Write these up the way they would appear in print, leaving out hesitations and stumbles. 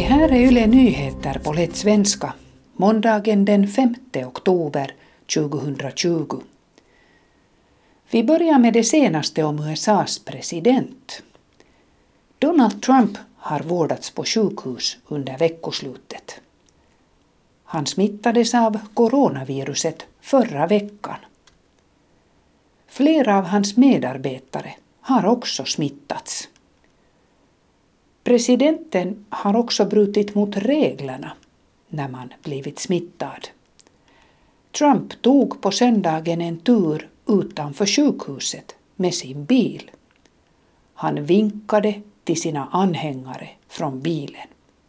här är Yle Nyheter på lätt svenska, måndagen den 5 oktober 2020. Vi börjar med det senaste om USAs president. Donald Trump har vårdats på sjukhus under veckoslutet. Han smittades av coronaviruset förra veckan. Flera av hans medarbetare har också smittats. Presidenten har också brutit mot reglerna när man blivit smittad. Trump tog på söndagen en tur utanför sjukhuset med sin bil. Han vinkade till sina anhängare från bilen.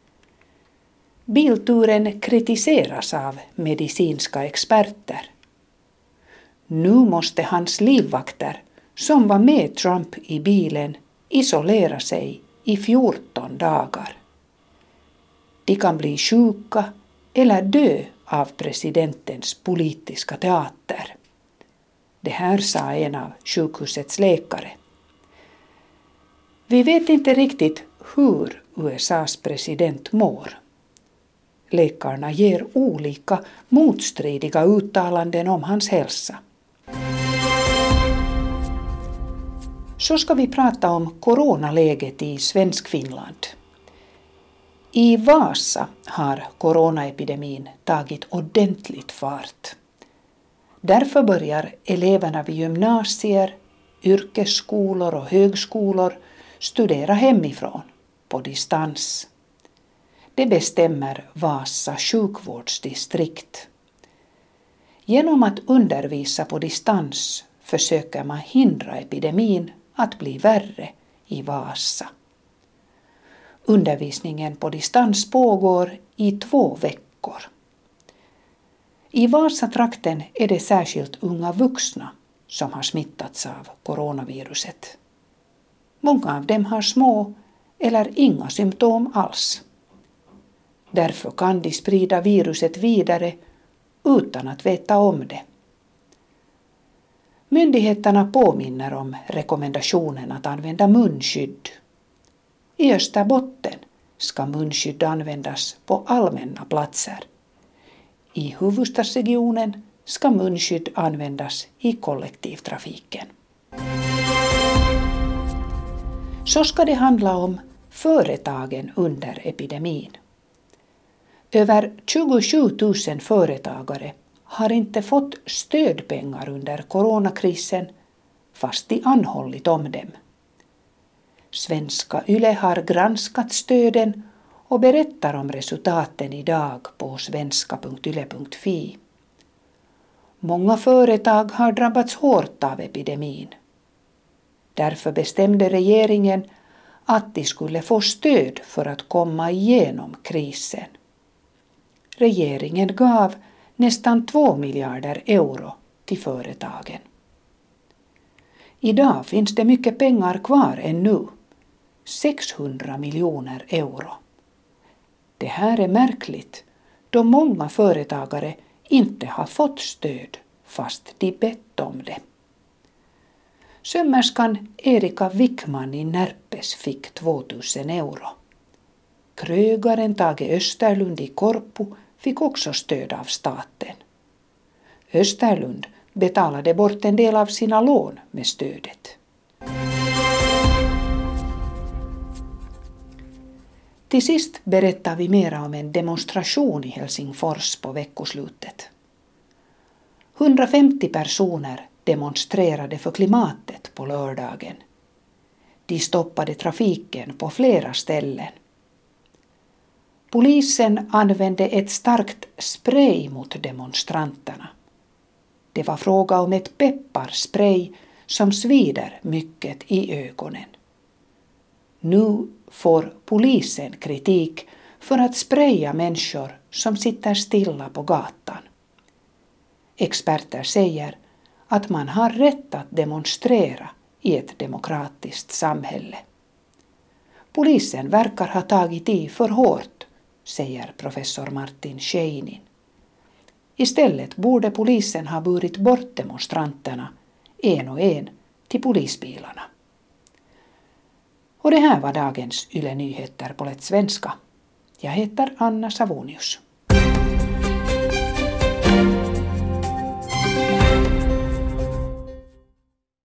Bilturen kritiseras av medicinska experter. Nu måste hans livvakter, som var med Trump i bilen, isolera sig i 14 dagar. De kan bli sjuka eller dö av presidentens politiska teater. Det här sa en av sjukhusets läkare. Vi vet inte riktigt hur USAs president mår. Läkarna ger olika motstridiga uttalanden om hans hälsa. Så ska vi prata om coronaläget i Svenskfinland. I Vasa har coronaepidemin tagit ordentligt fart. Därför börjar eleverna vid gymnasier, yrkesskolor och högskolor studera hemifrån på distans. Det bestämmer Vasa sjukvårdsdistrikt. Genom att undervisa på distans försöker man hindra epidemin att bli värre i Vasa. Undervisningen på distans pågår i 2 veckor. I Vasatrakten är det särskilt unga vuxna som har smittats av coronaviruset. Många av dem har små eller inga symptom alls. Därför kan de sprida viruset vidare utan att veta om det. Myndigheterna påminner om rekommendationen att använda munskydd. I Österbotten ska munskydd användas på allmänna platser. I huvudstadsregionen ska munskydd användas i kollektivtrafiken. Så ska det handla om företagen under epidemin. Över 27 000 företagare har inte fått stödpengar under coronakrisen fast de anhållit om dem. Svenska Yle har granskat stöden och berättar om resultaten idag på svenska.yle.fi. Många företag har drabbats hårt av epidemin. Därför bestämde regeringen att de skulle få stöd för att komma igenom krisen. Regeringen gav nästan 2 miljarder euro till företagen. Idag finns det mycket pengar kvar ännu, 600 miljoner euro. Det här är märkligt då många företagare inte har fått stöd fast de bett om det. Sömmerskan Erika Wickman i Närpes fick 2000 euro. Krögaren Tage Österlund i Korpu fick också stöd av staten. Österlund betalade bort en del av sina lån med stödet. Till sist berättar vi mera om en demonstration i Helsingfors på veckoslutet. 150 personer demonstrerade för klimatet på lördagen. De stoppade trafiken på flera ställen. Polisen använde ett starkt spray mot demonstranterna. Det var fråga om ett pepparspray som svider mycket i ögonen. Nu får polisen kritik för att spraya människor som sitter stilla på gatan. Experter säger att man har rätt att demonstrera i ett demokratiskt samhälle. Polisen verkar ha tagit i för hårt, säger professor Martin Scheinin. Istället borde polisen ha burit bort demonstranterna en och en till polisbilarna. Och det här var dagens Yle Nyheter på lätt svenska. Jag heter Anna Savonius.